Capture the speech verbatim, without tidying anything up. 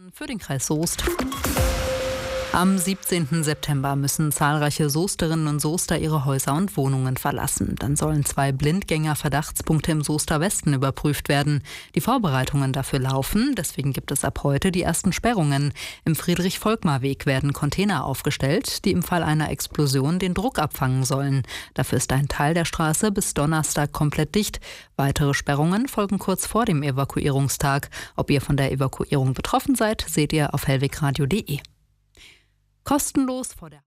Für den Kreis Soest. Am siebzehnten September müssen zahlreiche Soesterinnen und Soester ihre Häuser und Wohnungen verlassen. Dann sollen zwei Blindgänger-Verdachtspunkte im Soester Westen überprüft werden. Die Vorbereitungen dafür laufen, deswegen gibt es ab heute die ersten Sperrungen. Im Friedrich-Volkmar-Weg werden Container aufgestellt, die im Fall einer Explosion den Druck abfangen sollen. Dafür ist ein Teil der Straße bis Donnerstag komplett dicht. Weitere Sperrungen folgen kurz vor dem Evakuierungstag. Ob ihr von der Evakuierung betroffen seid, seht ihr auf hellwegradio punkt de. Kostenlos vor der